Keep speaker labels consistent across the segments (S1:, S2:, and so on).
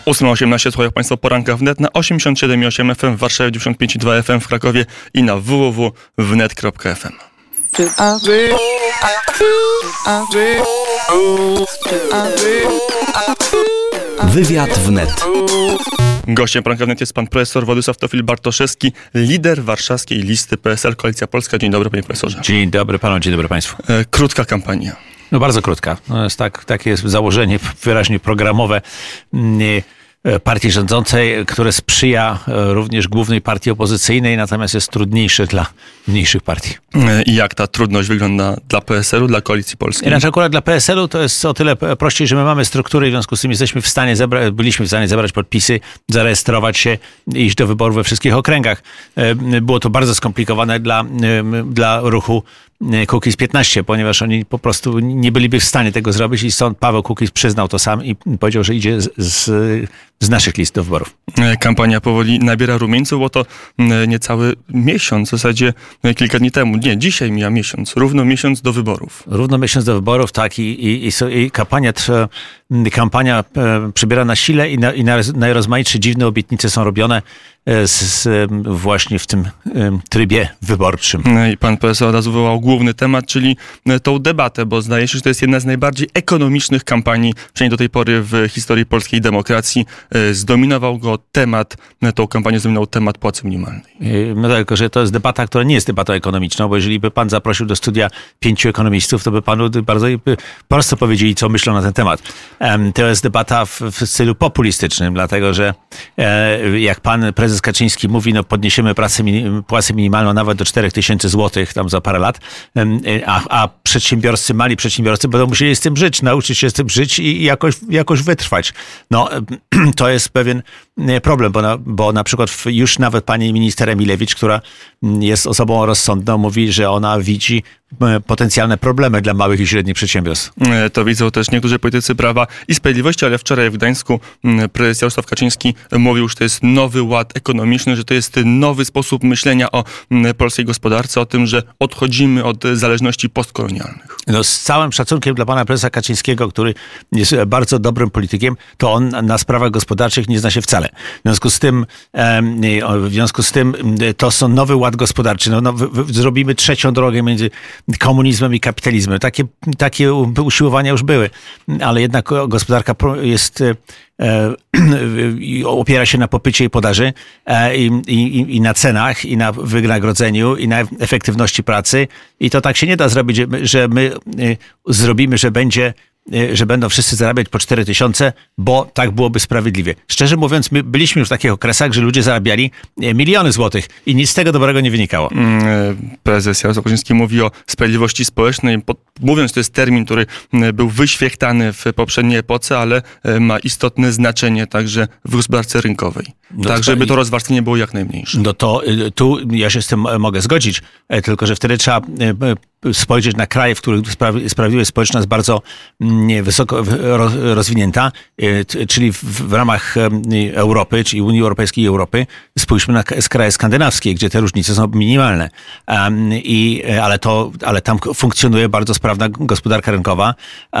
S1: 8:18, słuchają Państwo poranka wnet na 87,8 FM w Warszawie, 95,2 FM w Krakowie i na www.wnet.fm.
S2: Wywiad wnet.
S1: Gościem poranka wnet jest pan profesor Władysław Teofil-Bartoszewski, lider warszawskiej listy PSL Koalicja Polska. Dzień dobry, panie profesorze.
S3: Dzień dobry panu, dzień dobry państwu.
S1: Krótka kampania.
S3: No bardzo krótka. No jest takie jest założenie wyraźnie programowe partii rządzącej, które sprzyja również głównej partii opozycyjnej, natomiast jest trudniejsze dla mniejszych partii.
S1: I jak ta trudność wygląda dla PSL-u, dla Koalicji Polskiej?
S3: Inaczej akurat dla PSL-u to jest o tyle prościej, że my mamy strukturę i w związku z tym byliśmy w stanie zebrać podpisy, zarejestrować się i iść do wyborów we wszystkich okręgach. Było to bardzo skomplikowane dla ruchu Kukiz 15, ponieważ oni po prostu nie byliby w stanie tego zrobić i stąd Paweł Kukiz przyznał to sam i powiedział, że idzie z naszych list do wyborów.
S1: Kampania powoli nabiera rumieńców, bo to niecały miesiąc, w zasadzie kilka dni temu. Nie, dzisiaj mija miesiąc, równo miesiąc do wyborów.
S3: Równo miesiąc do wyborów, tak, i kampania przybiera na sile i najrozmaitsze dziwne obietnice są robione właśnie w tym trybie wyborczym.
S1: I pan profesor od razu wywołał główny temat, czyli tą debatę, bo zdaje się, że to jest jedna z najbardziej ekonomicznych kampanii, przynajmniej do tej pory w historii polskiej demokracji. Zdominował go tą kampanię zdominował temat płacy minimalnej.
S3: No tylko, że to jest debata, która nie jest debatą ekonomiczną, bo jeżeli by pan zaprosił do studia 5 ekonomistów, to by panu bardzo prosto powiedzieli, co myślą na ten temat. To jest debata w stylu populistycznym, dlatego, że jak pan prezes Kaczyński mówi, no podniesiemy płacę minimalną nawet do 4000 złotych tam za parę lat, a mali przedsiębiorcy będą musieli z tym żyć, nauczyć się z tym żyć i jakoś wytrwać. No, to jest pewien problem, bo na przykład już nawet pani minister Emilewicz, która jest osobą rozsądną, mówi, że ona widzi potencjalne problemy dla małych i średnich przedsiębiorstw.
S1: To widzą też niektórzy politycy Prawa i Sprawiedliwości, ale wczoraj w Gdańsku prezes Jarosław Kaczyński mówił, że to jest nowy ład ekonomiczny, że to jest nowy sposób myślenia o polskiej gospodarce, o tym, że odchodzimy od zależności postkolonialnych.
S3: No, z całym szacunkiem dla pana prezesa Kaczyńskiego, który jest bardzo dobrym politykiem, to on na sprawach gospodarczych nie zna się wcale. W związku z tym to są nowy ład gospodarczy. Zrobimy trzecią drogę między komunizmem i kapitalizmem. Takie usiłowania już były, ale jednak gospodarka opiera się na popycie i podaży i na cenach, i na wynagrodzeniu, i na efektywności pracy. I to tak się nie da zrobić, że my zrobimy, że będą wszyscy zarabiać po 4000, bo tak byłoby sprawiedliwie. Szczerze mówiąc, my byliśmy już w takich okresach, że ludzie zarabiali miliony złotych i nic z tego dobrego nie wynikało.
S1: Prezes Jarosław Kaczyński mówi o sprawiedliwości społecznej. Mówiąc, to jest termin, który był wyświechtany w poprzedniej epoce, ale ma istotne znaczenie także w gospodarce rynkowej. Tak, żeby to rozwarstwienie było jak najmniejsze.
S3: No to tu ja się z tym mogę zgodzić, tylko że wtedy trzeba spojrzeć na kraje, w których sprawiedliwość społeczna jest bardzo wysoko rozwinięta, czyli w ramach Europy, czyli Unii Europejskiej i Europy, spójrzmy na kraje skandynawskie, gdzie te różnice są minimalne. Ale tam funkcjonuje bardzo sprawna gospodarka rynkowa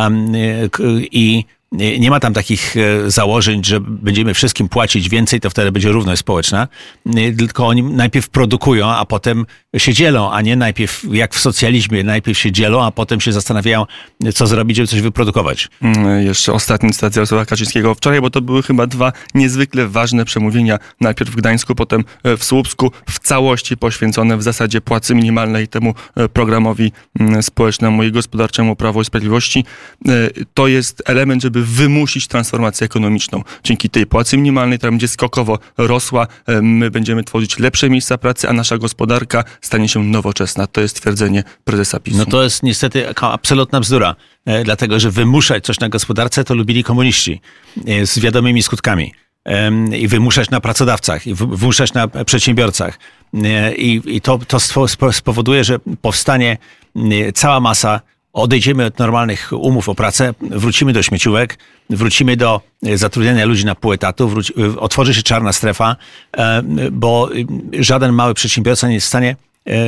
S3: i nie ma tam takich założeń, że będziemy wszystkim płacić więcej, to wtedy będzie równość społeczna. Tylko oni najpierw produkują, a potem się dzielą, a nie najpierw jak w socjalizmie, najpierw się dzielą, a potem się zastanawiają, co zrobić, żeby coś wyprodukować.
S1: Jeszcze ostatni cytat Jarosława Kaczyńskiego wczoraj, bo to były chyba dwa niezwykle ważne przemówienia. Najpierw w Gdańsku, potem w Słupsku, w całości poświęcone w zasadzie płacy minimalnej, temu programowi społecznemu i gospodarczemu Prawo i Sprawiedliwości. To jest element, żeby wymusić transformację ekonomiczną. Dzięki tej płacy minimalnej, która będzie skokowo rosła, my będziemy tworzyć lepsze miejsca pracy, a nasza gospodarka stanie się nowoczesna. To jest twierdzenie prezesa PiS-u.
S3: No to jest niestety absolutna bzdura, dlatego że wymuszać coś na gospodarce to lubili komuniści z wiadomymi skutkami. I wymuszać na pracodawcach, i wymuszać na przedsiębiorcach. I to spowoduje, że powstanie cała masa. Odejdziemy od normalnych umów o pracę, wrócimy do śmieciówek, wrócimy do zatrudniania ludzi na pół etatu, otworzy się czarna strefa, bo żaden mały przedsiębiorca nie jest w stanie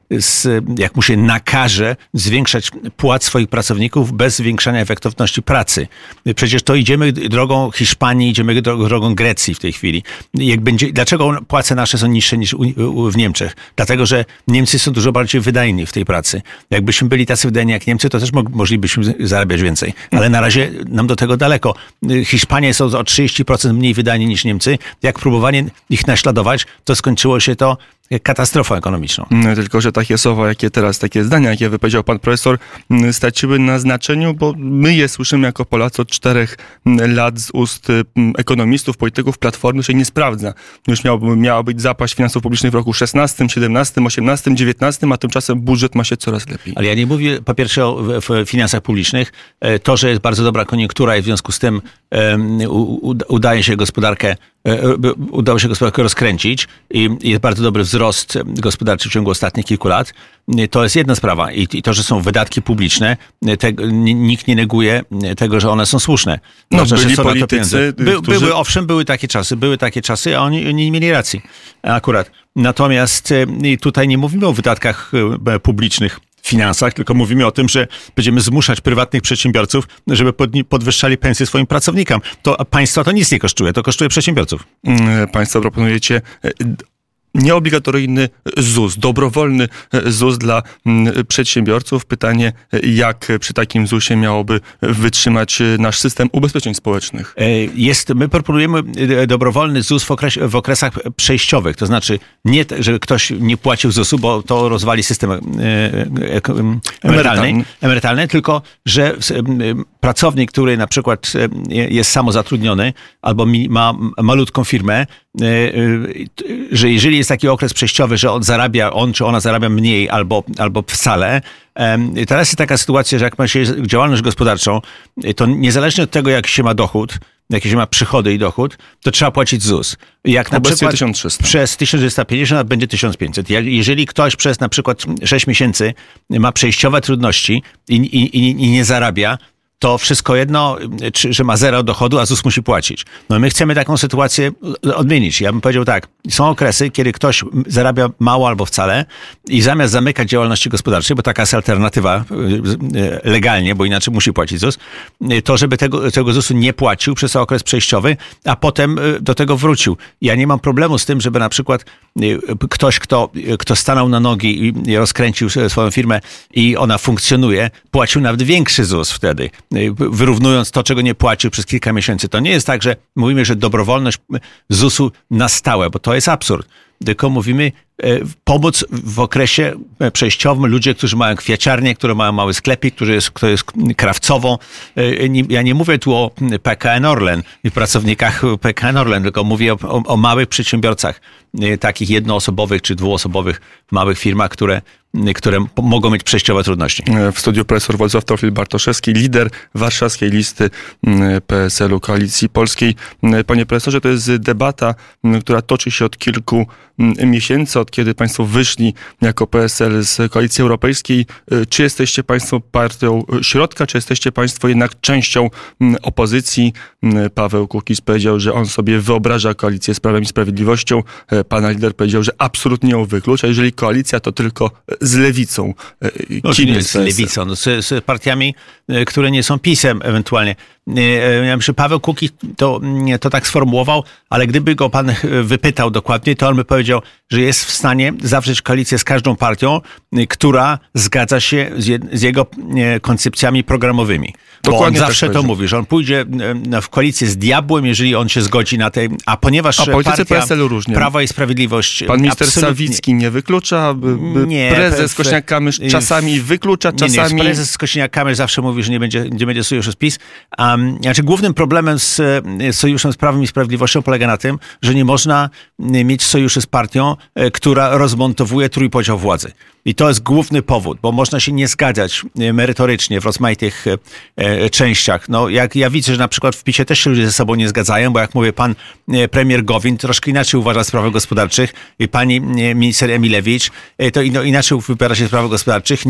S3: jak mu się nakaże zwiększać płac swoich pracowników bez zwiększania efektywności pracy. Przecież to idziemy drogą Hiszpanii, idziemy drogą Grecji w tej chwili. Dlaczego płace nasze są niższe niż w Niemczech? Dlatego, że Niemcy są dużo bardziej wydajni w tej pracy. Jakbyśmy byli tacy wydajni jak Niemcy, to też moglibyśmy zarabiać więcej. Ale na razie nam do tego daleko. Hiszpania jest o 30% mniej wydajni niż Niemcy. Jak próbowanie ich naśladować, to skończyło się to katastrofą ekonomiczną.
S1: Tylko, że takie słowa, jakie teraz, takie zdania, jakie wypowiedział pan profesor, straciły na znaczeniu, bo my je słyszymy jako Polacy od 4 lat z ust ekonomistów, polityków Platformy, się nie sprawdza. Już miała być zapaść finansów publicznych w roku 16, 17, 18, 19, a tymczasem budżet ma się coraz lepiej.
S3: Ale ja nie mówię po pierwsze o finansach publicznych. To, że jest bardzo dobra koniunktura i w związku z tym udało się gospodarkę rozkręcić i jest bardzo dobry wzrost gospodarczy w ciągu ostatnich kilku lat. To jest jedna sprawa. I to, że są wydatki publiczne, nikt nie neguje tego, że one są słuszne.
S1: Byli politycy,
S3: były takie czasy, a oni nie mieli racji akurat. Natomiast tutaj nie mówimy o wydatkach publicznych, finansach, tylko mówimy o tym, że będziemy zmuszać prywatnych przedsiębiorców, żeby podwyższali pensje swoim pracownikom. To państwa to nic nie kosztuje, to kosztuje przedsiębiorców.
S1: Państwo proponujecie nieobligatoryjny ZUS, dobrowolny ZUS dla przedsiębiorców. Pytanie, jak przy takim ZUS-ie miałoby wytrzymać nasz system ubezpieczeń społecznych?
S3: My proponujemy dobrowolny ZUS w okresach przejściowych. To znaczy nie, że ktoś nie płacił ZUS-u, bo to rozwali system emerytalny, tylko że pracownik, który na przykład jest samozatrudniony albo ma malutką firmę, że jeżeli jest taki okres przejściowy, że on czy ona zarabia mniej albo wcale. Teraz jest taka sytuacja, że jak ma się działalność gospodarczą, to niezależnie od tego, jak się ma dochód, jakie się ma przychody i dochód, to trzeba płacić ZUS. Jak na przykład
S1: 1300.
S3: Przez 1350 będzie 1500. Jeżeli ktoś przez na przykład 6 miesięcy ma przejściowe trudności i nie zarabia, to wszystko jedno, że ma zero dochodu, a ZUS musi płacić. No my chcemy taką sytuację odmienić. Ja bym powiedział tak, są okresy, kiedy ktoś zarabia mało albo wcale i zamiast zamykać działalności gospodarczej, bo taka jest alternatywa legalnie, bo inaczej musi płacić ZUS, to żeby tego ZUS-u nie płacił przez okres przejściowy, a potem do tego wrócił. Ja nie mam problemu z tym, żeby na przykład ktoś, kto stanął na nogi i rozkręcił swoją firmę i ona funkcjonuje, płacił nawet większy ZUS wtedy, wyrównując to, czego nie płacił przez kilka miesięcy. To nie jest tak, że mówimy, że dobrowolność ZUS-u na stałe, bo to jest absurd. Tylko mówimy pomóc w okresie przejściowym ludzie, którzy mają kwiaciarnię, które mają mały sklepik, który jest krawcową. Ja nie mówię tu o PKN Orlen i pracownikach PKN Orlen, tylko mówię o małych przedsiębiorcach, takich jednoosobowych czy dwuosobowych małych firmach, które mogą mieć przejściowe trudności.
S1: W studiu profesor Władysław Teofil-Bartoszewski, lider warszawskiej listy PSL-u Koalicji Polskiej. Panie profesorze, to jest debata, która toczy się od kilku miesięcy, od kiedy państwo wyszli jako PSL z Koalicji Europejskiej. Czy jesteście państwo partią środka, czy jesteście państwo jednak częścią opozycji? Paweł Kukiz powiedział, że on sobie wyobraża koalicję z Prawem i Sprawiedliwością. Pana lider powiedział, że absolutnie ją wyklucza. Jeżeli koalicja, to tylko z Lewicą.
S3: Kim jest z Lewicą? No, z partiami, które nie są PiS-em ewentualnie. Ja myślę, Paweł Kukiz to tak sformułował, ale gdyby go pan wypytał dokładnie, to on by powiedział, że jest w stanie zawrzeć koalicję z każdą partią, która zgadza się z jego koncepcjami programowymi. Bo on zawsze to mówi, że on pójdzie w koalicję z diabłem, jeżeli on się zgodzi na tej... A ponieważ partia
S1: PSL-u różnie.
S3: Prawa i Sprawiedliwość...
S1: Pan minister Sawicki nie wyklucza, prezes Kosiniak-Kamysz czasami wyklucza, czasami...
S3: Nie, prezes Kosiniak-Kamysz zawsze mówi, że nie będzie sojuszu z PiS. Znaczy, głównym problemem z sojuszem z Prawem i Sprawiedliwością polega na tym, że nie można mieć sojuszu z partią, która rozmontowuje trójpodział władzy. I to jest główny powód, bo można się nie zgadzać merytorycznie w rozmaitych częściach. No, jak ja widzę, że na przykład w PiS-ie też się ludzie ze sobą nie zgadzają, bo jak mówię, pan premier Gowin troszkę inaczej uważa spraw gospodarczych i pani minister Emilewicz to inaczej wypowiada się w sprawach gospodarczych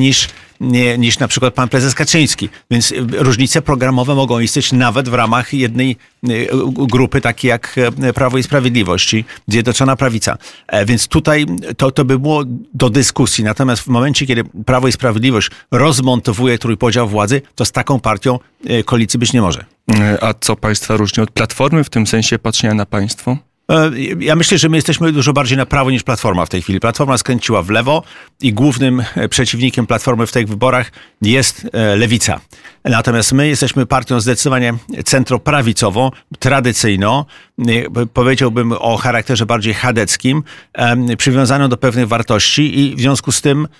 S3: niż na przykład pan prezes Kaczyński. Więc różnice programowe mogą istnieć nawet w ramach jednej grupy takie jak Prawo i Sprawiedliwość, czyli Zjednoczona Prawica. Więc tutaj to by było do dyskusji. Natomiast w momencie, kiedy Prawo i Sprawiedliwość rozmontowuje trójpodział władzy, to z taką partią koalicji być nie może.
S1: A co państwa różni od Platformy w tym sensie patrzenia na państwo?
S3: Ja myślę, że my jesteśmy dużo bardziej na prawo niż Platforma w tej chwili. Platforma skręciła w lewo i głównym przeciwnikiem Platformy w tych wyborach jest Lewica. Natomiast my jesteśmy partią zdecydowanie centroprawicową, tradycyjną, powiedziałbym o charakterze bardziej chadeckim, przywiązaną do pewnych wartości i w związku z tym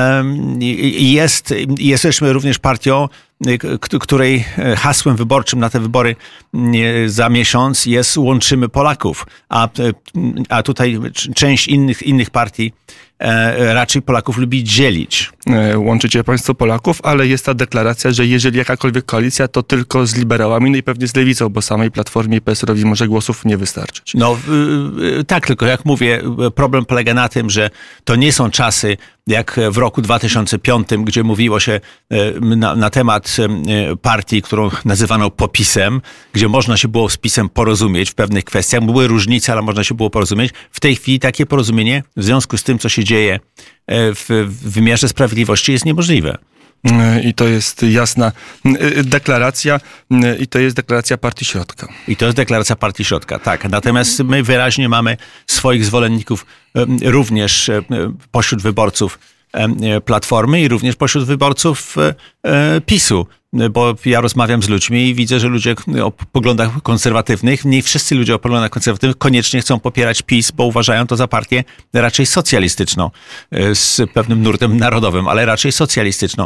S3: jesteśmy również partią, której hasłem wyborczym na te wybory za miesiąc jest "Łączymy Polaków", a tutaj część innych partii raczej Polaków lubi dzielić.
S1: Łączycie państwo Polaków, ale jest ta deklaracja, że jeżeli jakakolwiek koalicja, to tylko z liberałami, no i pewnie z Lewicą, bo samej Platformie i PSL-owi może głosów nie wystarczyć.
S3: No tak, tylko jak mówię, problem polega na tym, że to nie są czasy jak w roku 2005, gdzie mówiło się na temat partii, którą nazywano PO-PiS-em, gdzie można się było z PiS-em porozumieć w pewnych kwestiach. Były różnice, ale można się było porozumieć. W tej chwili takie porozumienie w związku z tym, co się dzieje w wymiarze sprawiedliwości, jest niemożliwe.
S1: I to jest jasna deklaracja i to jest deklaracja Partii Środka.
S3: I to jest deklaracja Partii Środka, tak. Natomiast my wyraźnie mamy swoich zwolenników również pośród wyborców Platformy i również pośród wyborców PiS-u. Bo ja rozmawiam z ludźmi i widzę, że ludzie o poglądach konserwatywnych, nie wszyscy ludzie o poglądach konserwatywnych koniecznie chcą popierać PiS, bo uważają to za partię raczej socjalistyczną, z pewnym nurtem narodowym, ale raczej socjalistyczną.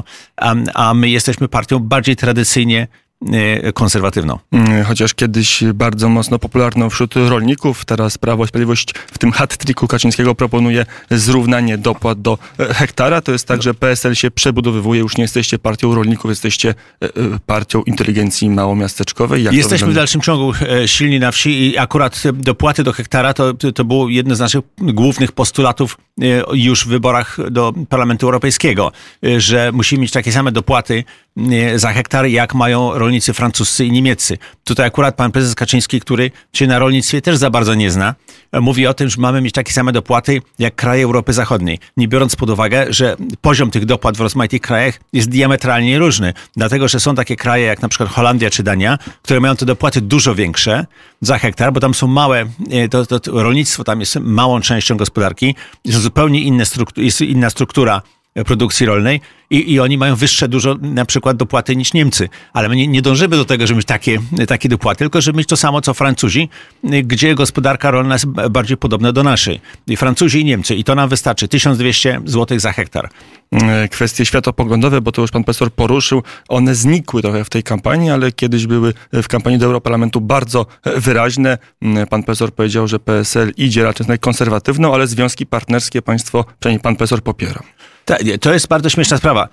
S3: A my jesteśmy partią bardziej tradycyjnie konserwatywną.
S1: Chociaż kiedyś bardzo mocno popularną wśród rolników, teraz Prawo i Sprawiedliwość w tym hat-tricku Kaczyńskiego proponuje zrównanie dopłat do hektara. To jest tak, że PSL się przebudowywuje, już nie jesteście partią rolników, jesteście partią inteligencji małomiasteczkowej.
S3: Jesteśmy w dalszym ciągu silni na wsi i akurat dopłaty do hektara to było jedno z naszych głównych postulatów już w wyborach do Parlamentu Europejskiego, że musimy mieć takie same dopłaty za hektar, jak mają rolnicy francuscy i niemieccy. Tutaj akurat pan prezes Kaczyński, który się na rolnictwie też za bardzo nie zna, mówi o tym, że mamy mieć takie same dopłaty jak kraje Europy Zachodniej. Nie biorąc pod uwagę, że poziom tych dopłat w rozmaitych krajach jest diametralnie różny. Dlatego, że są takie kraje jak na przykład Holandia czy Dania, które mają te dopłaty dużo większe za hektar, bo tam są małe, to rolnictwo tam jest małą częścią gospodarki, jest zupełnie inna struktura produkcji rolnej i oni mają wyższe dużo na przykład dopłaty niż Niemcy. Ale my nie dążymy do tego, żeby mieć takie dopłaty, tylko żeby mieć to samo co Francuzi, gdzie gospodarka rolna jest bardziej podobna do naszej. I Francuzi i Niemcy. I to nam wystarczy 1200 zł za hektar.
S1: Kwestie światopoglądowe, bo to już pan profesor poruszył, one znikły trochę w tej kampanii, ale kiedyś były w kampanii do Europarlamentu bardzo wyraźne. Pan profesor powiedział, że PSL idzie raczej na konserwatywną, ale związki partnerskie państwo, przynajmniej pan profesor popiera.
S3: To jest bardzo śmieszna sprawa.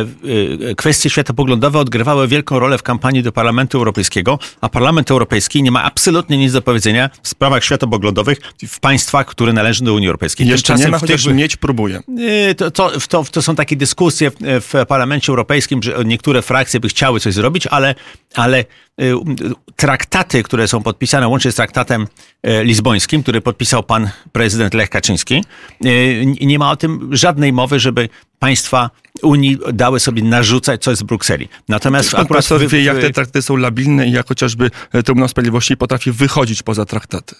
S3: Kwestie światopoglądowe odgrywały wielką rolę w kampanii do Parlamentu Europejskiego, a Parlament Europejski nie ma absolutnie nic do powiedzenia w sprawach światopoglądowych w państwach, które należą do Unii Europejskiej.
S1: Jeszcze nie ma, chociaż mieć próbuje.
S3: To są takie dyskusje w Parlamencie Europejskim, że niektóre frakcje by chciały coś zrobić, ale traktaty, które są podpisane, łącznie z traktatem lizbońskim, który podpisał pan prezydent Lech Kaczyński, nie ma o tym żadnej mowy, żeby państwa Unii dały sobie narzucać coś z Brukseli. Natomiast
S1: pan profesor wie, jak te traktaty są labilne i jak chociażby Trybunał Sprawiedliwości potrafi wychodzić poza traktaty.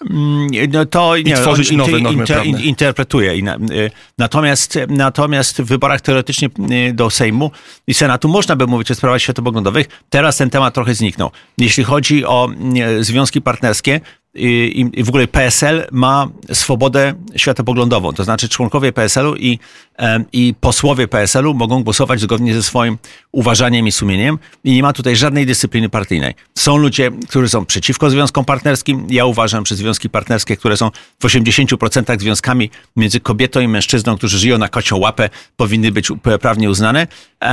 S1: I tworzyć nowe normy prawne.
S3: Interpretuje. Natomiast w wyborach teoretycznie do Sejmu i Senatu można by mówić o sprawach światopoglądowych. Teraz ten temat trochę zniknął. Jeśli chodzi o związki partnerskie, i w ogóle PSL ma swobodę światopoglądową. To znaczy członkowie PSL-u i posłowie PSL-u mogą głosować zgodnie ze swoim uważaniem i sumieniem i nie ma tutaj żadnej dyscypliny partyjnej. Są ludzie, którzy są przeciwko związkom partnerskim. Ja uważam, że związki partnerskie, które są w 80% związkami między kobietą i mężczyzną, którzy żyją na kocią łapę, powinny być prawnie uznane,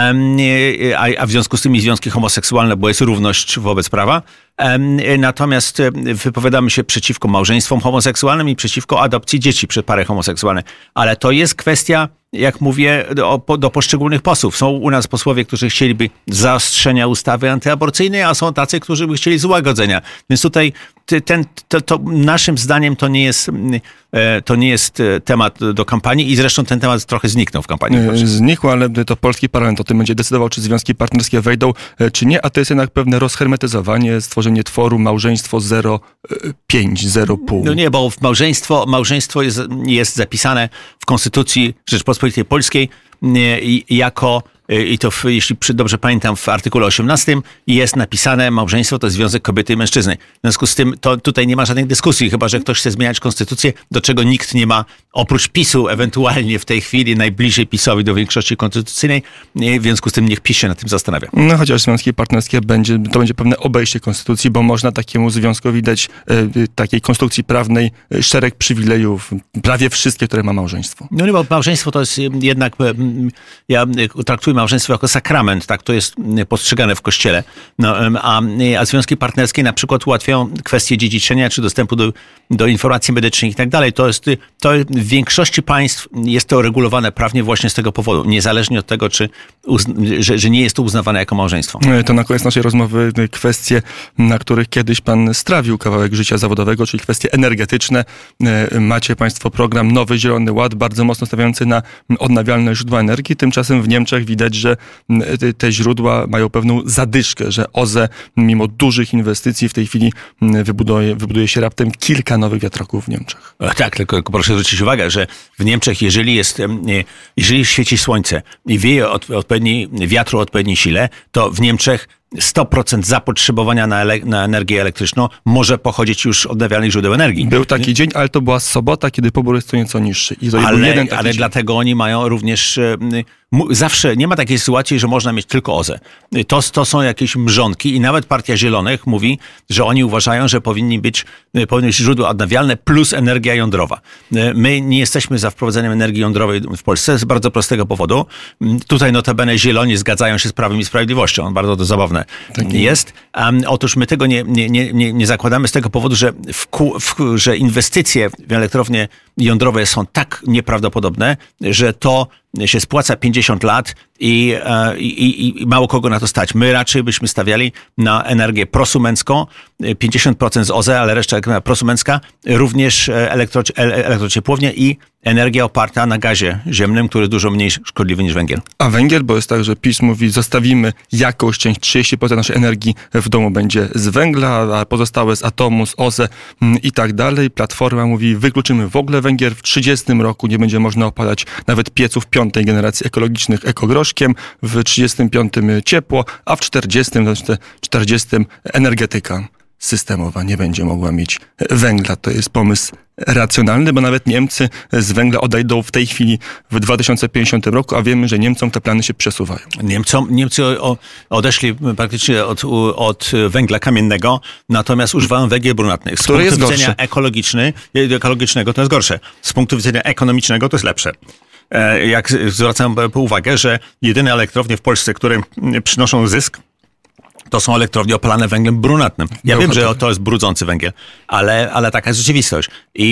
S3: a w związku z tym związki homoseksualne, bo jest równość wobec prawa. Natomiast wypowiadamy się przeciwko małżeństwom homoseksualnym i przeciwko adopcji dzieci przez pary homoseksualne. Ale to jest kwestia jak mówię, do poszczególnych posłów. Są u nas posłowie, którzy chcieliby zaostrzenia ustawy antyaborcyjnej, a są tacy, którzy by chcieli złagodzenia. Więc tutaj to naszym zdaniem to nie jest temat do kampanii i zresztą ten temat trochę zniknął w kampanii.
S1: Znikł, ale to polski parlament o tym będzie decydował, czy związki partnerskie wejdą, czy nie, a to jest jednak pewne rozhermetyzowanie, stworzenie tworu, małżeństwo 0,5, 0,5.
S3: No nie, bo małżeństwo jest zapisane w Konstytucji Rzeczypospolitej Polskiej jako, i to jeśli dobrze pamiętam, w artykule 18 jest napisane, małżeństwo to jest związek kobiety i mężczyzny. W związku z tym to tutaj nie ma żadnej dyskusji, chyba że ktoś chce zmieniać konstytucję, do czego nikt nie ma, oprócz PiS-u ewentualnie w tej chwili, najbliżej PiS-owi do większości konstytucyjnej, w związku z tym niech PiS się nad tym zastanawia.
S1: No chociaż związki partnerskie to będzie pewne obejście konstytucji, bo można takiemu związkowi dać takiej konstrukcji prawnej szereg przywilejów, prawie wszystkie, które ma małżeństwo.
S3: No nie, bo małżeństwo to jest jednak, ja traktuję małżeństwo jako sakrament, tak to jest postrzegane w Kościele. No, a związki partnerskie na przykład ułatwiają kwestie dziedziczenia czy dostępu do informacji medycznych i tak dalej. To w większości państw jest to regulowane prawnie właśnie z tego powodu, niezależnie od tego, że nie jest to uznawane jako małżeństwo.
S1: To na koniec naszej rozmowy kwestie, na których kiedyś pan strawił kawałek życia zawodowego, czyli kwestie energetyczne. Macie państwo program Nowy Zielony Ład, bardzo mocno stawiający na odnawialne źródła energii. Tymczasem w Niemczech widać, że te źródła mają pewną zadyszkę, że OZE mimo dużych inwestycji w tej chwili wybuduje się raptem kilka nowych wiatraków w Niemczech.
S3: Tak, tylko proszę zwrócić uwagę, że w Niemczech, jeżeli świeci słońce i wieje wiatr o odpowiedniej sile, to w Niemczech 100% zapotrzebowania na energię elektryczną może pochodzić już z odnawialnych źródeł energii.
S1: Był taki dzień, ale to była sobota, kiedy pobór jest co nieco niższy.
S3: Ale dlatego oni mają również... Zawsze nie ma takiej sytuacji, że można mieć tylko OZE. To są jakieś mrzonki i nawet Partia Zielonych mówi, że oni uważają, że powinny być źródła odnawialne plus energia jądrowa. My nie jesteśmy za wprowadzeniem energii jądrowej w Polsce z bardzo prostego powodu. Tutaj notabene Zieloni zgadzają się z Prawem i Sprawiedliwością. Bardzo to zabawne jest. Otóż my tego nie zakładamy z tego powodu, że inwestycje w elektrownie jądrowe są tak nieprawdopodobne, że to się spłaca 50 lat i mało kogo na to stać. My raczej byśmy stawiali na energię prosumencką, 50% z OZE, ale reszta prosumencka, również elektrociepłownie i energia oparta na gazie ziemnym, który jest dużo mniej szkodliwy niż węgiel.
S1: A węgiel, bo jest tak, że PiS mówi, zostawimy jakąś część, 30% naszej energii w domu będzie z węgla, a pozostałe z atomu, z OZE i tak dalej. Platforma mówi, wykluczymy w ogóle węgiel, w 30 roku nie będzie można opalać nawet pieców 5. generacji ekologicznych ekogroszkiem, w 35 ciepło, a w 40 energetyka systemowa nie będzie mogła mieć węgla. To jest pomysł racjonalny, bo nawet Niemcy z węgla odejdą w tej chwili w 2050 roku, a wiemy, że Niemcom te plany się przesuwają.
S3: Niemcy odeszli praktycznie od węgla kamiennego, natomiast używają węgiel brunatny. Z punktu widzenia ekologicznego to jest gorsze. Z punktu widzenia ekonomicznego to jest lepsze. Jak zwracam uwagę, że jedyne elektrownie w Polsce, które przynoszą zysk, to są elektrownie opalane węglem brunatnym. Ja wiem, że to jest brudzący węgiel, ale taka jest rzeczywistość.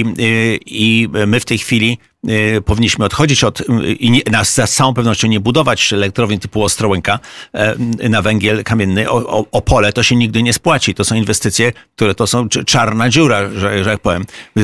S3: I my w tej chwili powinniśmy odchodzić z całą pewnością nie budować elektrowni typu Ostrołęka na węgiel kamienny. Opole to się nigdy nie spłaci. To są inwestycje, które to są czarna dziura, że jak powiem.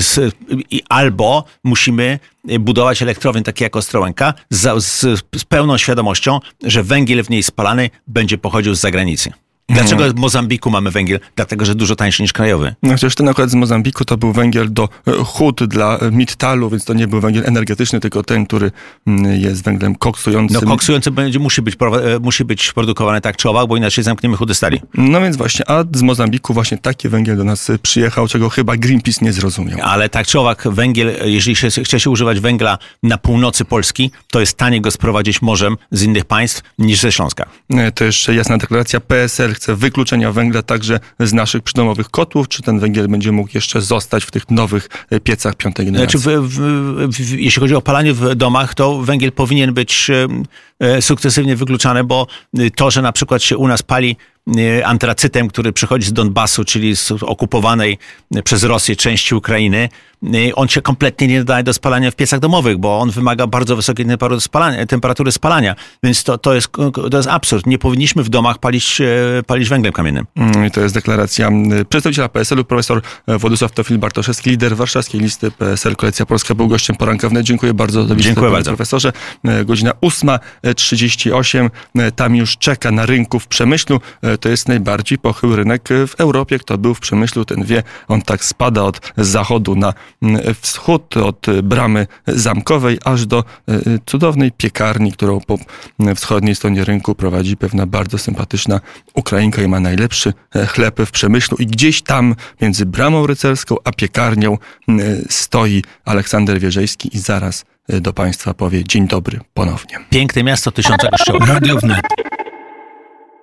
S3: Albo musimy budować elektrownię takie jak Ostrołęka z pełną świadomością, że węgiel w niej spalany będzie pochodził z zagranicy. Dlaczego w Mozambiku mamy węgiel? Dlatego, że dużo tańszy niż krajowy.
S1: No przecież ten akurat z Mozambiku to był węgiel do hut dla Mittalu, więc to nie był węgiel energetyczny, tylko ten, który jest węglem koksującym.
S3: No koksujący musi być produkowany tak czy owak, bo inaczej zamkniemy huty stali.
S1: No więc właśnie, a z Mozambiku właśnie taki węgiel do nas przyjechał, czego chyba Greenpeace nie zrozumiał.
S3: Ale tak czy owak węgiel, jeżeli chce się używać węgla na północy Polski, to jest taniej go sprowadzić morzem z innych państw niż ze Śląska.
S1: To jeszcze jasna deklaracja. PSL chce wykluczenia węgla także z naszych przydomowych kotłów. Czy ten węgiel będzie mógł jeszcze zostać w tych nowych piecach 5. generacji?
S3: Jeśli chodzi o opalanie w domach, to węgiel powinien być sukcesywnie wykluczany, bo to, że na przykład się u nas pali antracytem, który przychodzi z Donbasu, czyli z okupowanej przez Rosję części Ukrainy, on się kompletnie nie nadaje do spalania w piecach domowych, bo on wymaga bardzo wysokiej temperatury spalania. Więc to jest absurd. Nie powinniśmy w domach palić węglem kamiennym.
S1: I to jest deklaracja przedstawiciela PSL-u, profesor Władysław Teofil-Bartoszewski, lider warszawskiej listy PSL Koalicja Polska, był gościem poranka wnet. Dziękuję bardzo za wizytę,
S3: Dziękuję bardzo,
S1: profesorze. Godzina 8:38. Tam już czeka na rynku w Przemyślu. To jest najbardziej pochyły rynek w Europie. Kto był w Przemyślu, ten wie. On tak spada od zachodu na wschód, od bramy zamkowej aż do cudownej piekarni, którą po wschodniej stronie rynku prowadzi pewna bardzo sympatyczna Ukrainka i ma najlepszy chleb w Przemyślu. I gdzieś tam między bramą rycerską a piekarnią stoi Aleksander Wierzejski i zaraz do Państwa powie dzień dobry ponownie.
S3: Piękne miasto, 1000 kościołów.
S2: Radio Wnet.